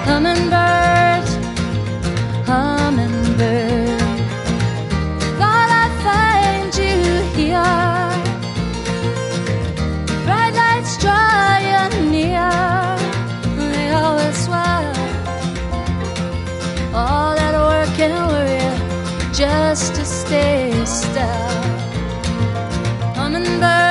Hummingbird, hummingbird, thought I'd find you here. Bright lights draw you near, they always swell. All that work and worry just to stay still. Hummingbird,